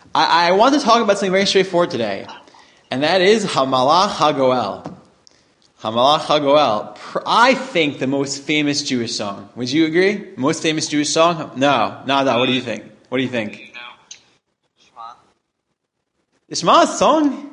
I want to talk about something very straightforward today, and that is Hamalach HaGoel. Hamalach HaGoel. I think the most famous Jewish song. Would you agree? Most famous Jewish song? No. What do you think? What do you think? Shema. The Shema song?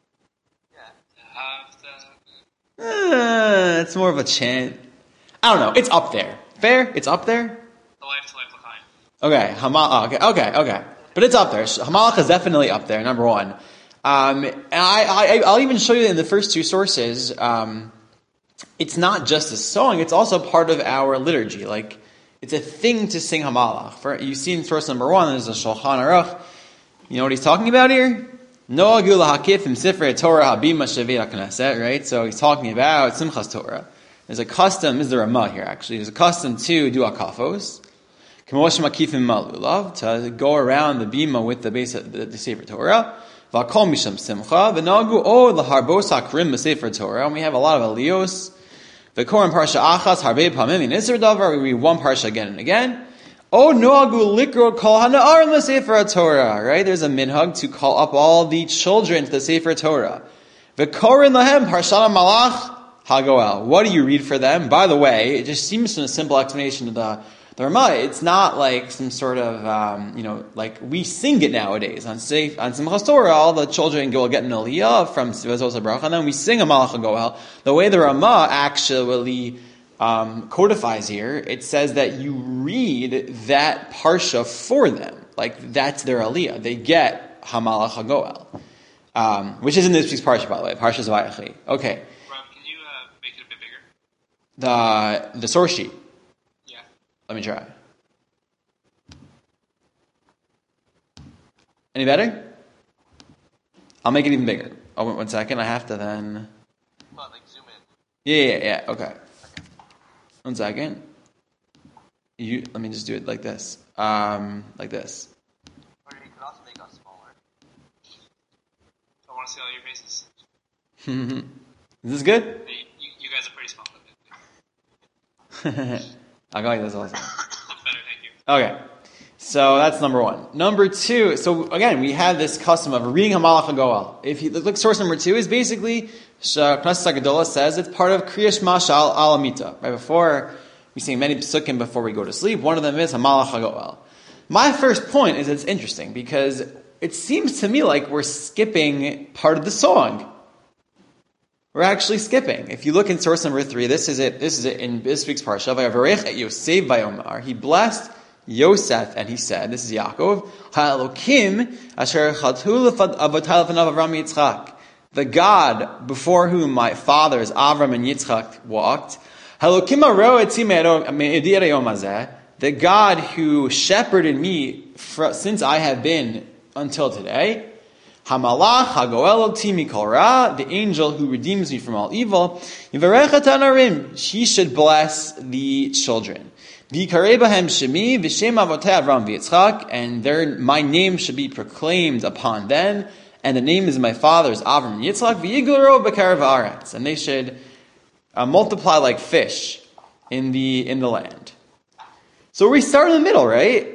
Yeah. It's more of a chant. I don't know. It's up there. Fair? It's up there? The life to life l'chaim. Okay. Okay. But it's up there. Hamalach is definitely up there, number one. And I'll even show you in the first two sources, it's not just a song, it's also part of our liturgy. Like, it's a thing to sing Hamalach. You see in source number one, there's a Shulchan Aruch. You know what he's talking about here? No'agu lahakif im sifrei Torah habima shavei HaKnesset, right? So he's talking about Simchas Torah. There's a custom, this is the Ramah here actually, there's a custom to do akafos, k'mosh makifim malulav, to go around the bima with the base of the Sefer Torah, v'akol misham simcha, v'nagu od laharbos hakrim b'Sefer Torah, and we have a lot of aliyos, v'korim parsha achas harbei pamim in Isser davar, we read one parsha again and again, od noagu likrod kol hana'arim l'Sefer Torah, right? There's a minhag to call up all the children to the Sefer Torah, v'korin lahem parsha malach HaGoel. What do you read for them? By the way, it just seems from a simple explanation of the Ramah, it's not like some sort of, like we sing it nowadays. On Simchas Torah, all the children will get an aliyah from Vezos HaBracha, and then we sing a Malach HaGoel. The way the Ramah actually codifies here, it says that you read that parsha for them. Like, that's their aliyah. They get HaMalach HaGoel. Which is in this week's parsha, by the way. Parsha Vayechi. Okay. Make it a bit bigger? The source sheet. Yeah. Let me try. Any better? I'll make it even bigger. Oh, wait 1 second. I have to then... Well, like zoom in. Yeah. Okay. 1 second. Let me just do it like this. Like this. Or you could also make us smaller. I want to see all your faces. Is this good? You guys are pretty small. I'll go like this also. Looks better, thank you. Okay. So that's number one. Number two, so again, we have this custom of reading Hamalach HaGoel. If you look, source number two is basically, Knesset HaGedolah says it's part of Kriya Shema Shal Al Amita. Right before, we sing many psukim before we go to sleep. One of them is Hamalach HaGoel. My first point is it's interesting because it seems to me like we're skipping part of the song. We're actually skipping. If you look in source number 3, this is it in this week's parsha. Vayavarech et Yosef vayomar. He blessed Yosef and he said, this is Yaakov, Ha'elokim asher chatu avotai lefanav Avram Yitzchak. The God before whom my fathers Avram and Yitzchak walked. Ha'elokim haro etzim me'ediyat hayom hazeh. The God who shepherded me since I have been until today. Hamalach HaGoel oti mikol ra, the angel who redeems me from all evil. Yivarech hanarim, she should bless the children. V'yikarei bahem shemi v'shem avotei Avram v'Yitzchak, and my name should be proclaimed upon them, and the name is my fathers Avram and Yitzchak. V'yigulro b'karev haaretz, and they should multiply like fish in the land. So we start in the middle, right?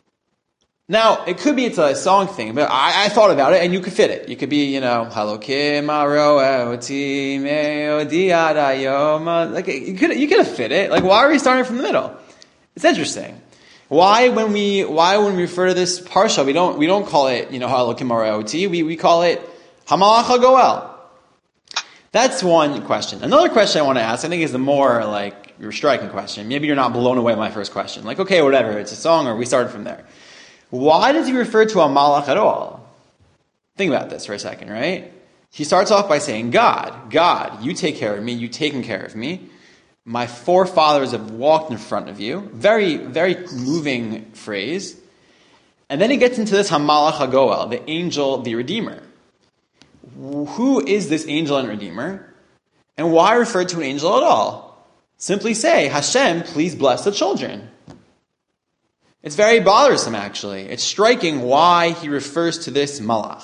Now, it could be it's a song thing, but I thought about it, and you could fit it. You could be, Halokim aroeti meodiyad hayom. Like, you could have fit it. Like, why are we starting from the middle? It's interesting. Why when we refer to this parsha, we don't call it, Halokim aroeti. We call it Hamalach HaGoel. That's one question. Another question I want to ask, I think, is the more, your striking question. Maybe you're not blown away by my first question. Like, okay, whatever, it's a song, or we started from there. Why does he refer to a malach at all? Think about this for a second, right? He starts off by saying, God, you take care of me, you've taken care of me. My forefathers have walked in front of you. Very, very moving phrase. And then he gets into this Hamalach HaGoel, the angel, the Redeemer. Who is this angel and Redeemer? And why refer to an angel at all? Simply say, Hashem, please bless the children. It's very bothersome, actually. It's striking why he refers to this malach.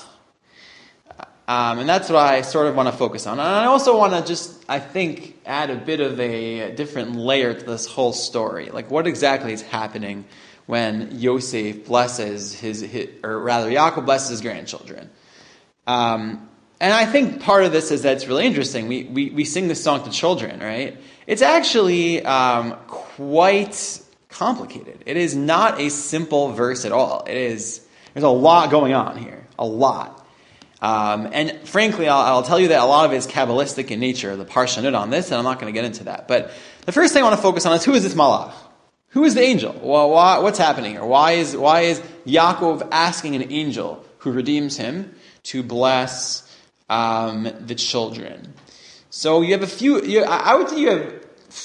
And that's what I sort of want to focus on. And I also want to just, add a bit of a different layer to this whole story. Like, what exactly is happening when Yosef blesses Yaakov blesses his grandchildren. And I think part of this is that it's really interesting. We sing this song to children, right? It's actually quite complicated. It is not a simple verse at all. There's a lot going on here, a lot. And frankly, I'll tell you that a lot of it is Kabbalistic in nature, the Parshanut on this, and I'm not going to get into that. But the first thing I want to focus on is, who is this malach? Who is the angel? Well, what's happening here? Why is Yaakov asking an angel who redeems him to bless the children? So you have I would say you have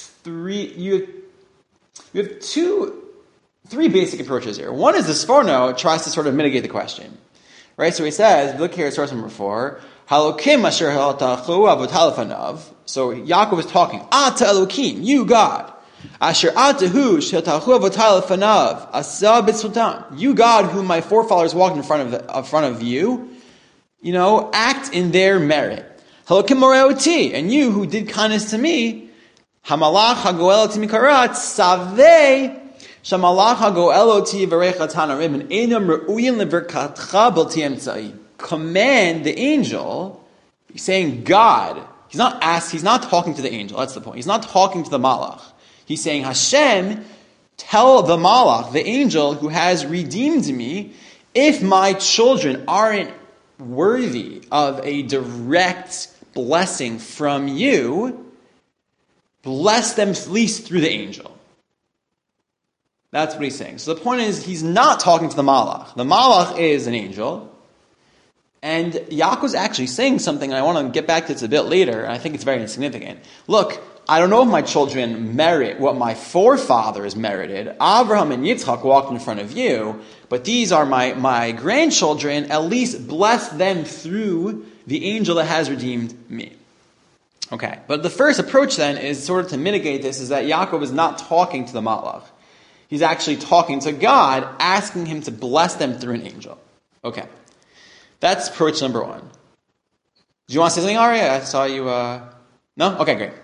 three basic approaches here. One is the Sforno tries to sort of mitigate the question. Right? So he says, look here at source number 4, Halokim asher halatachu avot. So Yaakov is talking, Ata Elokim, you God. Asher atahu shetachu avot asa b'tzvotam. You God, whom my forefathers walked in front of you, act in their merit. Halokim moreoti, and you who did kindness to me, hamalach hagoel oti mikarat savei shamalach hagoel oti v'recha tanarim and enam re'uyin leverkatcha b'lti emtzai. Command the angel. He's saying God. He's not talking to the angel. That's the point. He's not talking to the malach. He's saying, Hashem, tell the malach, the angel who has redeemed me, if my children aren't worthy of a direct blessing from you, bless them at least through the angel. That's what he's saying. So the point is, he's not talking to the malach. The malach is an angel. And Yaakov's actually saying something, and I want to get back to this a bit later, and I think it's very insignificant. Look, I don't know if my children merit what my forefathers merited. Abraham and Yitzchak walked in front of you, but these are my grandchildren. At least bless them through the angel that has redeemed me. Okay, but the first approach then is sort of to mitigate this, is that Yaakov is not talking to the malach. He's actually talking to God, asking him to bless them through an angel. Okay, that's approach number 1. Do you want to say something, Ari? I saw you... No? Okay, great.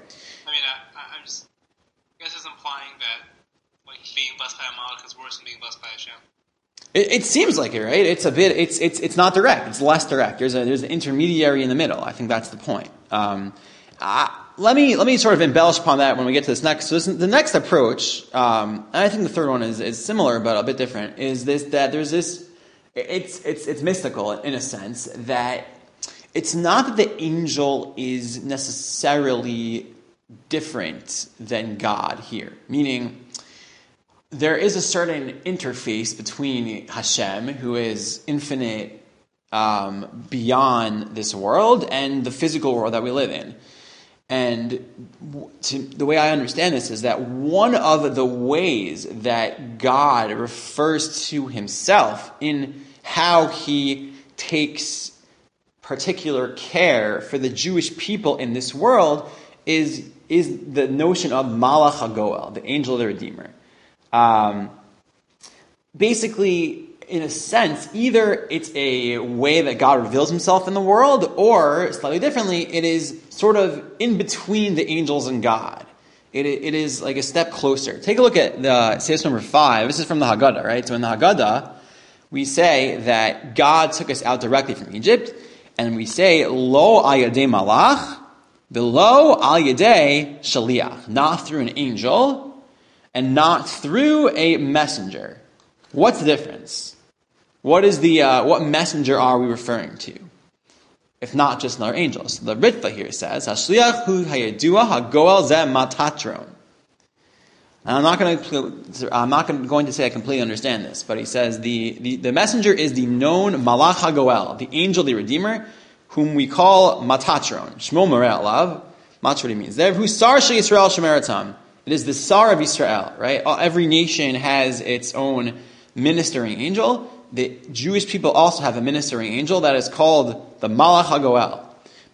Being blessed by a malach is worse than being blessed by Hashem. It seems like it, right? It's a bit. It's not direct. It's less direct. There's an intermediary in the middle. I think that's the point. Let me sort of embellish upon that when we get to this next. So the next approach, and I think the third one is similar but a bit different. Is this that there's this? It's mystical in a sense that it's not that the angel is necessarily different than God here, meaning there is a certain interface between Hashem, who is infinite beyond this world, and the physical world that we live in. And the way I understand this is that one of the ways that God refers to himself in how he takes particular care for the Jewish people in this world is the notion of Malach HaGoel, the angel of the Redeemer. Basically, in a sense, either it's a way that God reveals himself in the world, or, slightly differently, it is sort of in between the angels and God. It is like a step closer. Take a look at the Seis number 5. This is from the Haggadah, right? So in the Haggadah, we say that God took us out directly from Egypt, and we say, Lo al yadei malach, v'lo al yadei shaliach. Not through an angel, and not through a messenger. What's the difference? What messenger are we referring to? If not just another angel. So the Ritva here says, Hashliach hu hayedua hagoel zeh matatron. And I'm not going to say I completely understand this, but he says the messenger is the known Malach HaGoel, the angel, the Redeemer, whom we call Matatron. Shmo Moreh Alav. That's what he means. There, who Sar Shel Yisrael Shemeratam. It is the Sar of Israel, right? Every nation has its own ministering angel. The Jewish people also have a ministering angel that is called the Malach HaGoel.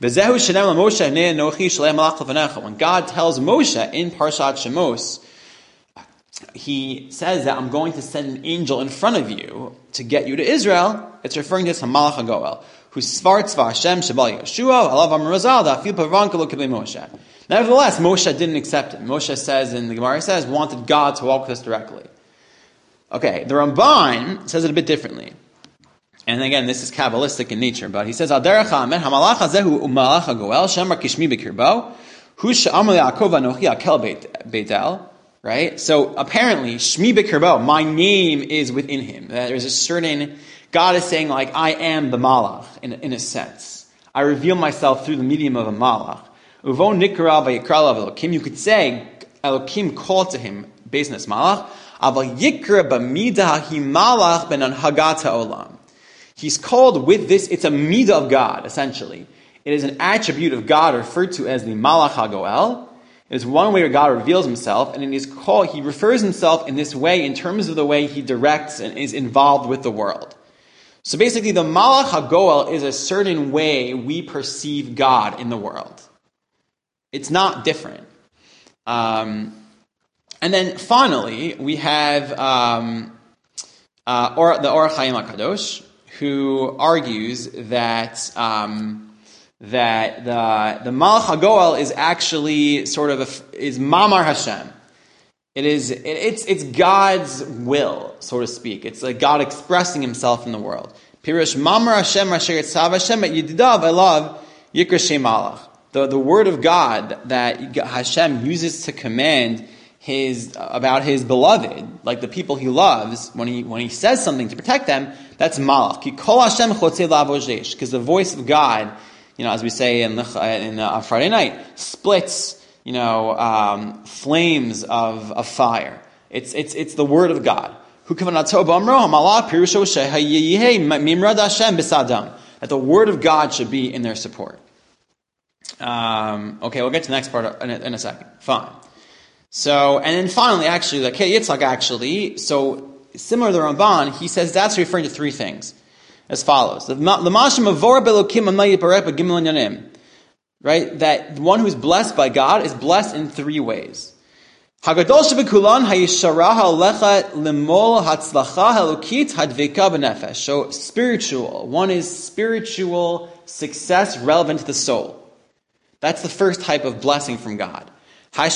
When God tells Moshe in Parshat Shemos, he says that I'm going to send an angel in front of you to get you to Israel. It's referring to this Malach HaGoel, who svartzva Hashem Shabal Yeshua alav Amrazal da'afil pavan kelo kibei Moshe. Nevertheless, Moshe didn't accept it. Moshe says, and the Gemara says, wanted God to walk with us directly. Okay, the Ramban says it a bit differently. And again, this is Kabbalistic in nature, but he says, Al derech ha'amen, ha'malach hazehu u'malach ha'goel, shemar kishmi b'kirbo, hu she'amar le'akov anochi akel beitel, right? So apparently, shmi b'kirbo, my name is within him. There's a certain, God is saying like, I am the malach, in a sense. I reveal myself through the medium of a malach. Uvo nikra v'yikra Elokim, you could say, Elokim called to him, based on this malach, aval yikra b'midah himalach ben anhagat ha'olam. He's called with this, it's a midah of God, essentially. It is an attribute of God referred to as the Malach HaGoel. It is one way where God reveals himself, and he refers himself in this way in terms of the way he directs and is involved with the world. So basically, the Malach HaGoel is a certain way we perceive God in the world. It's not different. And then finally, we have the Or Chaim HaKadosh, who argues that that the Malach HaGoel is actually sort of is Mamar Hashem. It's God's will, so to speak. It's like God expressing himself in the world. Pirush Mamar Hashem Asher Yitzav Hashem et Yedidav Elav Yikra Shem Malach. The word of God that Hashem uses to command about his beloved, like the people he loves, when he says something to protect them, that's malach. Because the voice of God, as we say in Friday night, splits, flames of fire. It's the word of God. That the word of God should be in their support. Okay, we'll get to the next part in a second. Fine. So, and then finally, actually, like Yitzhak actually, so similar to the Ramban, he says that's referring to three things, as follows. The Mashim Avor Belokim Amayit Barek B'Gimel Yanim, right? That the one who's blessed by God is blessed in three ways. Hagadol Shebekulan Hayishara Halecha Limol Hatzlacha Halukit Hadveka B'Nefesh. So spiritual. One is spiritual success relevant to the soul. That's the first type of blessing from God. The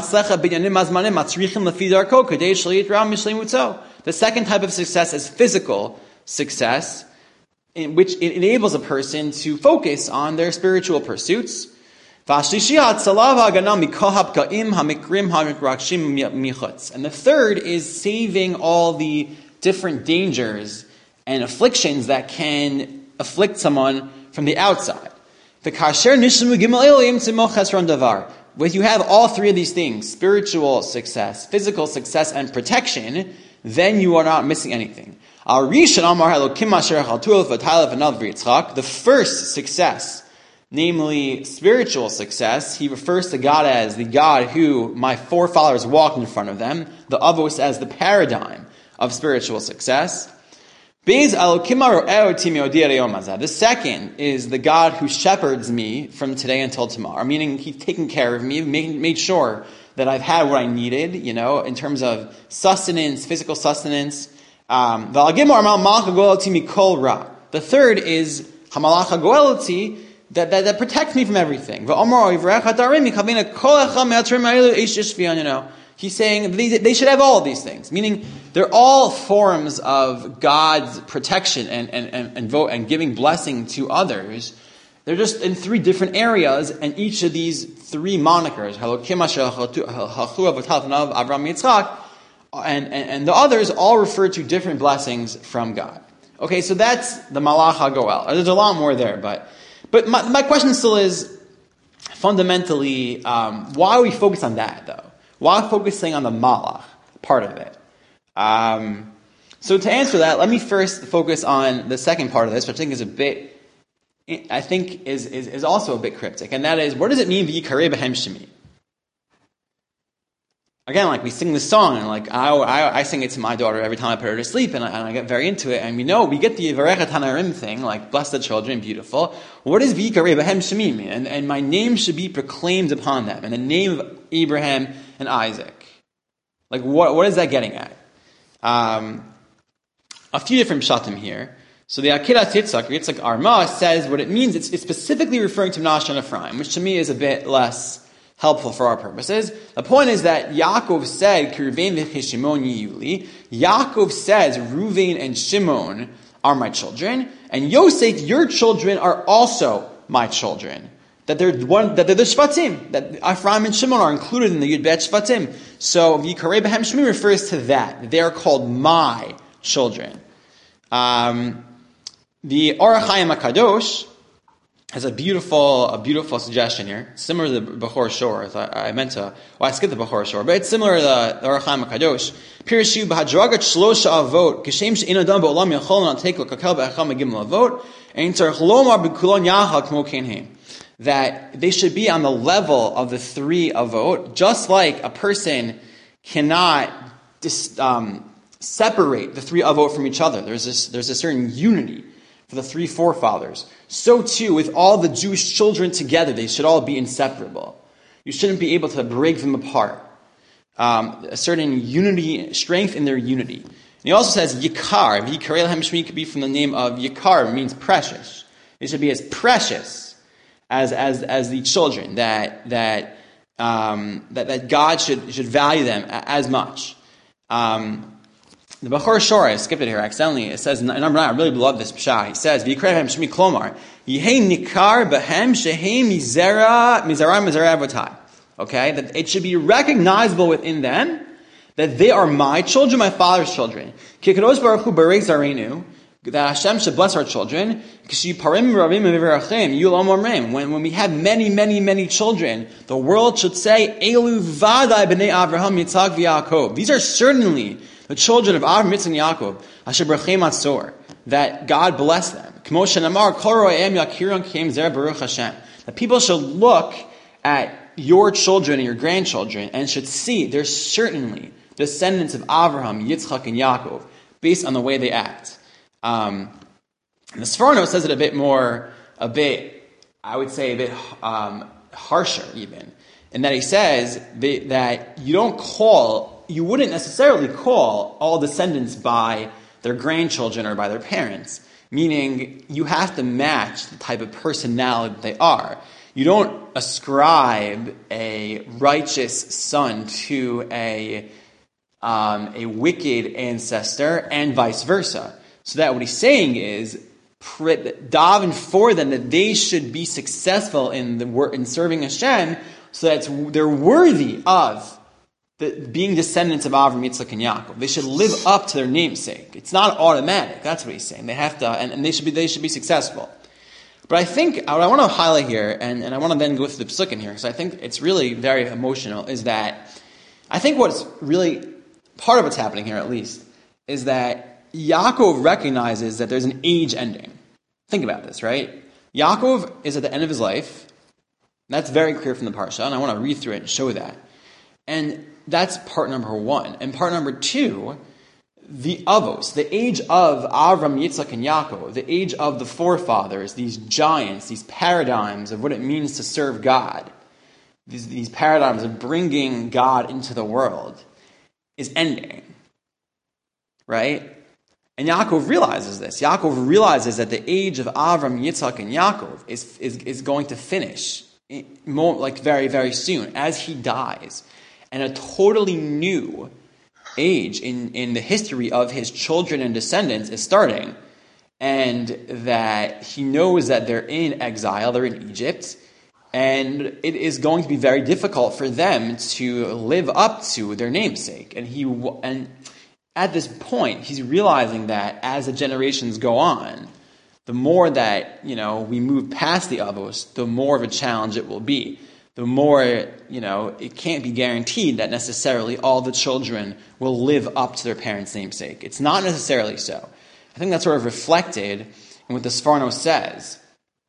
second type of success is physical success, in which it enables a person to focus on their spiritual pursuits. And the third is saving all the different dangers and afflictions that can afflict someone from the outside. When you have all three of these things, spiritual success, physical success, and protection, then you are not missing anything. The first success, namely spiritual success, he refers to God as the God who my forefathers walked in front of them, the Avos as the paradigm of spiritual success. The second is the God who shepherds me from today until tomorrow, meaning he's taken care of me, made sure that I've had what I needed, in terms of sustenance, physical sustenance. The third is Hamalach HaGoeloti, that protects me from everything. He's saying they should have all of these things, meaning they're all forms of God's protection and giving blessing to others. They're just in three different areas, and each of these three monikers, and the others all refer to different blessings from God. Okay, so that's the Malach HaGoel. There's a lot more there, but my question still is, fundamentally, why are we focused on that, though? Why focusing on the Malach part of it? So to answer that, let me first focus on the second part of this, which I think is also a bit cryptic, and that is, what does it mean, V'yikareh b'hem shemi? Again, like we sing this song, and like I sing it to my daughter every time I put her to sleep, and I get very into it. And we get the Yivarechet Hanarim thing, like bless the children, beautiful. What does V'yikareh b'hem shemi mean? And my name should be proclaimed upon them, in the name of Abraham and Isaac. Like what is that getting at? A few different pshatim here. So the Akedat Yitzhak Arma says what it means. It's specifically referring to Menashe and Ephraim, which to me is a bit less helpful for our purposes. The point is that Yaakov said, Yaakov says, Reuven and Shimon are my children, and Yosef, your children are also my children. That they're the Shvatim, that Ephraim and Shimon are included in the Yud Bet Shvatim. So Yikarei Behem Shmim refers to that. They are called my children. The Orach Chaim HaKadosh has a beautiful suggestion here, similar to the Bechor Shor. I skipped the Bechor Shor, but it's similar to the Orach Chaim HaKadosh. Pirshu b'hadragat shlosha avot, kishem she'in adam ba'olam yachol na'tek l'kakel b'acham ha'gimel avot, ein tzarech lomar b'kulon yachal k'mo kenheim. That they should be on the level of the three avot, just like a person cannot separate the three avot from each other. There's a certain unity for the three forefathers. So too, with all the Jewish children together, they should all be inseparable. You shouldn't be able to break them apart. A certain unity, strength in their unity. And he also says Yikar. Yikarei Lahem Shmi could be from the name of Yikar, means precious. They should be as precious as the children that God should value them as much. The Bechor Shor, I skipped it here accidentally. It says, and I really love this pshat. He says, "V'yikrei Behem Shmi Klomar Yehei Nikar Behem Shehei Mizera Avotai." Okay, that it should be recognizable within them that they are my children, my father's children. Ki Kadosh Baruch Hu Barei Zarenu, that Hashem should bless our children. When we have many children, the world should say, Elu Vadai B'nei Avraham Yitzhak v'Yaakov. These are certainly the children of Avraham, Yitzhak, and Yaakov, Asher B'rechem Atzor, that God bless them. That people should look at your children and your grandchildren and should see they're certainly descendants of Avraham, Yitzchak, and Yaakov, based on the way they act. And the Sforno says it a bit, I would say a bit harsher even, in that he says that you wouldn't necessarily call all descendants by their grandchildren or by their parents, meaning you have to match the type of personality that they are. You don't ascribe a righteous son to a wicked ancestor and vice versa. So that what he's saying is, daven for them that they should be successful in serving Hashem, so that they're worthy of being descendants of Avraham, Yitzchak, and Yaakov. They should live up to their namesake. It's not automatic. That's what he's saying. They have to, and they should be successful. But I think what I want to highlight here, and I want to then go through the psukim here, because I think it's really very emotional, is that I think what's really part of what's happening here, at least, is that Yaakov recognizes that there's an age ending. Think about this, right? Yaakov is at the end of his life. That's very clear from the parsha, and I want to read through it and show that. And that's part number one. And part number two, the avos, the age of Avram, Yitzchak, and Yaakov, the age of the forefathers, these giants, these paradigms of what it means to serve God, these paradigms of bringing God into the world, is ending. Right? And Yaakov realizes this. Yaakov realizes that the age of Avram, Yitzchak, and Yaakov is going to finish very, very soon as he dies. And a totally new age in the history of his children and descendants is starting. And that he knows that they're in exile, they're in Egypt, and it is going to be very difficult for them to live up to their namesake. And at this point, he's realizing that as the generations go on, the more that, we move past the avos, the more of a challenge it will be. The more, it can't be guaranteed that necessarily all the children will live up to their parents' namesake. It's not necessarily so. I think that's sort of reflected in what the Sforno says,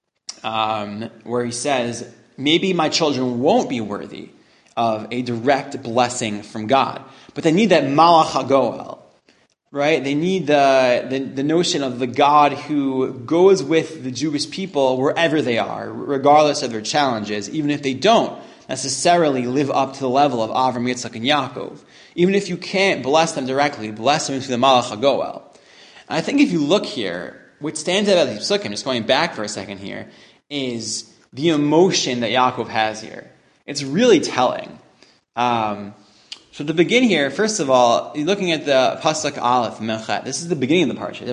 where he says, maybe my children won't be worthy of a direct blessing from God, but they need that malach hagoel. Right? They need the notion of the God who goes with the Jewish people wherever they are, regardless of their challenges, even if they don't necessarily live up to the level of Avram, Yitzchak, and Yaakov. Even if you can't bless them directly, bless them through the Malach HaGoel. And I think if you look here, what stands out of the Psukim, just going back for a second here, is the emotion that Yaakov has here. it's really telling. So to begin here, first of all, you're looking at the Pasuk Aleph, Mechat. This is the beginning of the parsha.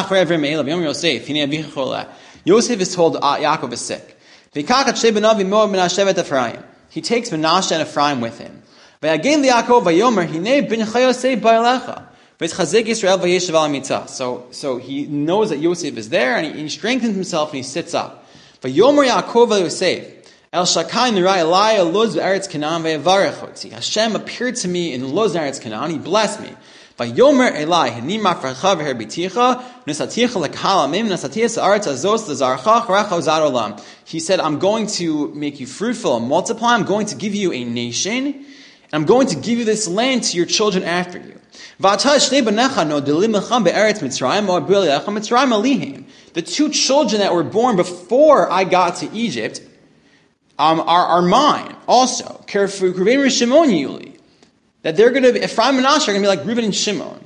Yosef is told Yaakov is sick. He takes Menashe and Ephraim with him. So he knows that Yosef is there, and he strengthens himself and he sits up. Hashem appeared to me in Luz Eretz Canaan. He blessed me. He said, I'm going to make you fruitful and multiply. I'm going to give you a nation, and I'm going to give you this land to your children after you. The two children that were born before I got to Egypt are mine also. That they're going to be, Ephraim and Manasseh are going to be like Reuben and Shimon.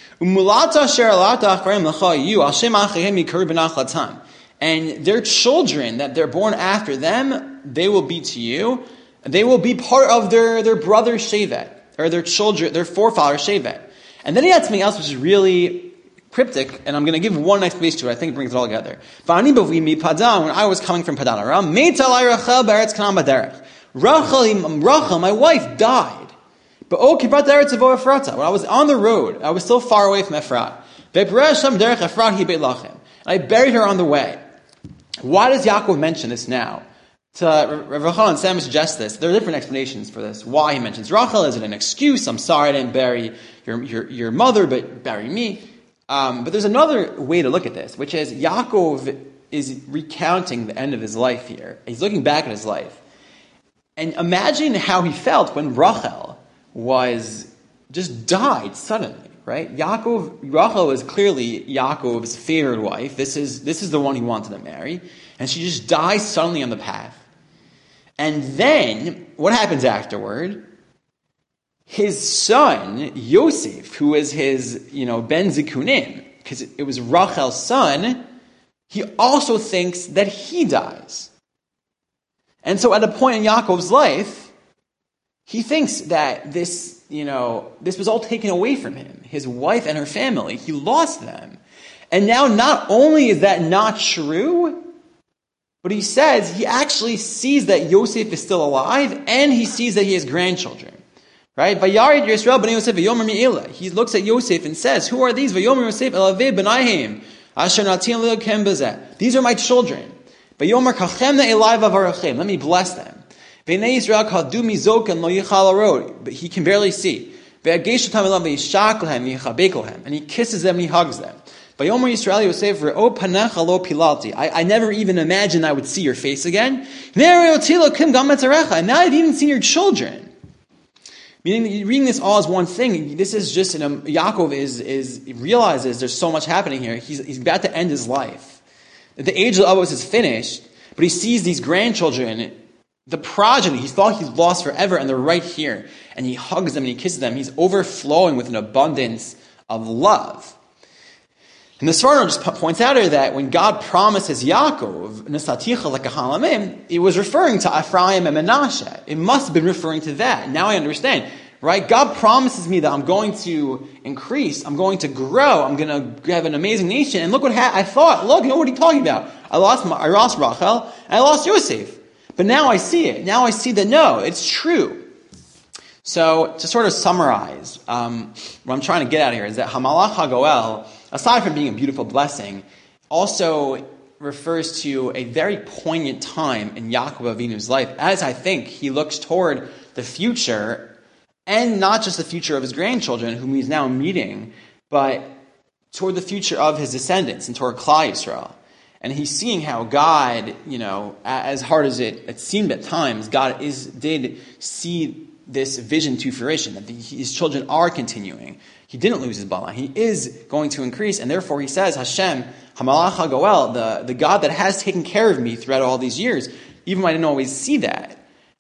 And their children that they're born after them, they will be to you. They will be part of their brother Shevet, or their children, their forefather Shevet. And then he had something else which is really cryptic, and I'm going to give one explanation to it. I think it brings it all together. When I was coming from Padan Aram, Rachel, my wife, died. But when I was on the road, I was still far away from Ephrat. I buried her on the way. Why does Yaakov mention this now? Rav Yochanan and Sam suggest this. There are different explanations for this. Why he mentions Rachel. Is it an excuse? I'm sorry I didn't bury your mother, but bury me. But there's another way to look at this, which is Yaakov is recounting the end of his life here. He's looking back at his life. And imagine how he felt when Rachel just died suddenly, right? Rachel was clearly Yaakov's favored wife. This is the one he wanted to marry. And she just dies suddenly on the path. And then, what happens afterward? His son, Yosef, who was his, Ben Zikunim, because it was Rachel's son, he also thinks that he dies. And so at a point in Yaakov's life, he thinks that this was all taken away from him. His wife and her family, he lost them. And now not only is that not true, but he says he actually sees that Yosef is still alive, and he sees that he has grandchildren. Right? He looks at Yosef and says, who are these? These are my children. Let me bless them. But he can barely see. And he kisses them and he hugs them. I never even imagined I would see your face again. And now I've even seen your children. Meaning, reading this all as one thing, this is just, Yaakov realizes there's so much happening here. He's about to end his life. The age of Avos is finished, but he sees these grandchildren, the progeny, he thought he's lost forever, and they're right here. And he hugs them and he kisses them. He's overflowing with an abundance of love. And the Sforno just points out here that when God promises Yaakov, Nesaticha lekahalamim, it was referring to Ephraim and Menashe. It must have been referring to that. Now I understand. Right? God promises me that I'm going to increase, I'm going to grow, I'm going to have an amazing nation. And look what I thought. Look, what are you talking about? I lost Rachel, and I lost Yosef. But now I see it. Now I see that no, it's true. So, to sort of summarize, what I'm trying to get at here is that Hamalach HaGoel, aside from being a beautiful blessing, also refers to a very poignant time in Yaakov Avinu's life, as I think he looks toward the future, and not just the future of his grandchildren, whom he's now meeting, but toward the future of his descendants and toward Klal Yisrael. And he's seeing how God, as hard as it seemed at times, God did see this vision to fruition, that his children are continuing. He didn't lose his Bala. He is going to increase, and therefore he says, Hashem, Hamalach HaGoel, the God that has taken care of me throughout all these years, even when I didn't always see that,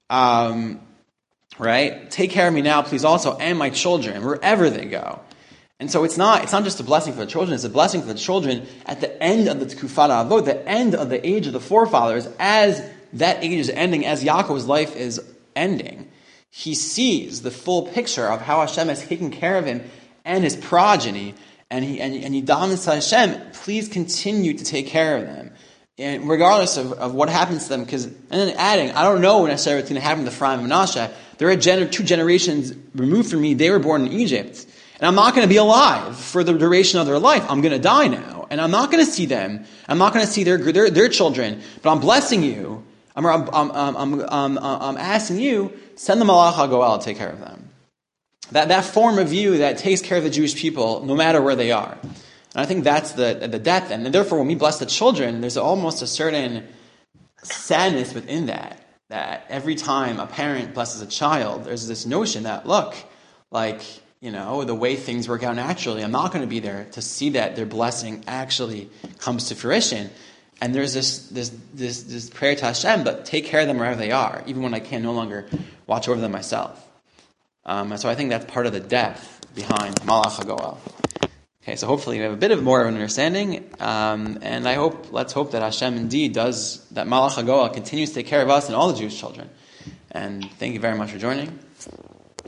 right? Take care of me now, please also, and my children, wherever they go. And so it's not just a blessing for the children, it's a blessing for the children at the end of the Tkufat Avot, the end of the age of the forefathers, as that age is ending, as Yaakov's life is ending. He sees the full picture of how Hashem has taken care of him and his progeny, and he davened to Hashem, please continue to take care of them, and regardless of what happens to them. And then adding, I don't know necessarily what's going to happen to Ephraim and Manasseh. They're 2 generations removed from me. They were born in Egypt, and I'm not going to be alive for the duration of their life. I'm going to die now, and I'm not going to see them. I'm not going to see their children. But I'm blessing you. I'm asking you, send the Malach HaGoel to take care of them. That form of view that takes care of the Jewish people no matter where they are. And I think that's the depth. And therefore, when we bless the children, there's almost a certain sadness within that every time a parent blesses a child, there's this notion that, look, the way things work out naturally, I'm not going to be there to see that their blessing actually comes to fruition. And there's this prayer to Hashem, but take care of them wherever they are, even when I can no longer watch over them myself. So I think that's part of the depth behind Malach HaGoel. Okay, so hopefully we have a bit of more of an understanding, and let's hope that Hashem indeed does, that Malach HaGoel continues to take care of us and all the Jewish children. And thank you very much for joining.